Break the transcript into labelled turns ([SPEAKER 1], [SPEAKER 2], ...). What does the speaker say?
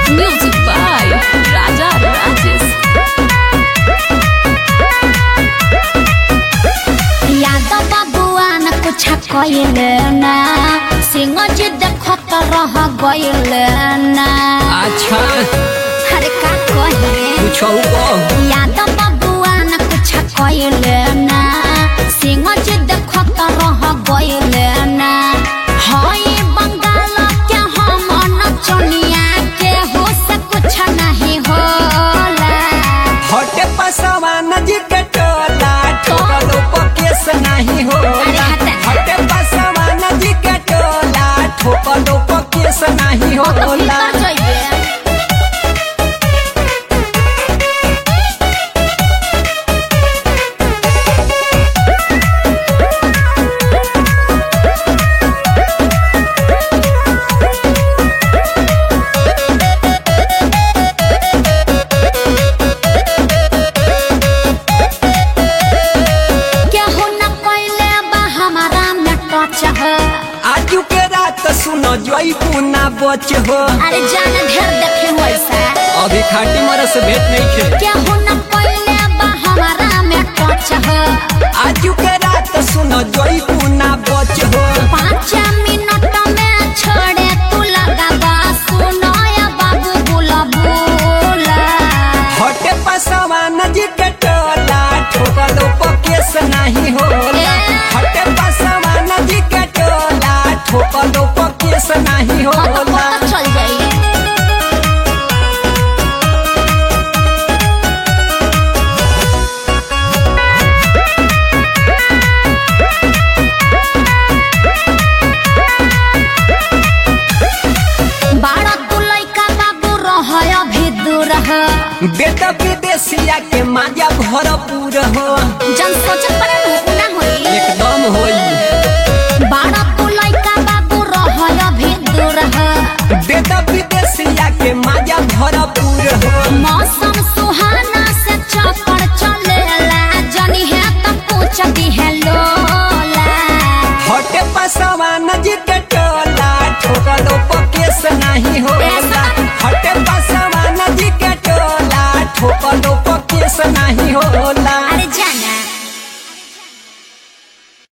[SPEAKER 1] Music by Raja Rajesh.
[SPEAKER 2] Yadav बबुआ न कुछ कइल ना सिंह जी देखत रह गइल ना।
[SPEAKER 3] अच्छा
[SPEAKER 2] अरे का कहे
[SPEAKER 3] कुछ
[SPEAKER 2] यादव बबुआ न कुछ कइल ना सिंह जी देखत रह गइल ना। हई बंगाल के हम नचनिया के हो से कुछ नहीं होला।
[SPEAKER 3] हटे पसवान जी के टोला ठोकलो पकेस नहीं होला। हटे पसवान जी के टोला ठोकलो पकेस नहीं होला। आजू के रात सुनो जोई पुना बच हो।
[SPEAKER 2] अरे जान ढेर देखे वैसा
[SPEAKER 3] अभी खाटी मर से भेंट नहीं खे।
[SPEAKER 2] क्या हो न पहले बा हमारा में टच हो।
[SPEAKER 3] आजू के रात सुनो जोई पुना बच हो।
[SPEAKER 2] 5 मिनट में छोड़े तू लगाबा सुनो या बाबू बुला बुला।
[SPEAKER 3] हटे पसवान जी के टोला ठोकलो पकेस नहीं होला। हटे पसवान जी के टोला ठोकलो पकेस नहीं होला।
[SPEAKER 2] चल जाइए बाड़ा तू लइका बाबू रह अभी दूर हो।
[SPEAKER 3] बेटा विदेशिया के माजा भरपूर हो।
[SPEAKER 2] जन सोचत पड़े ना होई
[SPEAKER 3] एकदम होई।
[SPEAKER 2] बाड़ा तू लइका बाबू रह अभी दूर हो।
[SPEAKER 3] बेटा विदेशिया के माजा भरपूर हो।
[SPEAKER 2] मौसम सुहाना से चक्कर चलेला जनी है तो पूछ दी है लोला।
[SPEAKER 3] हटे पसवान जी के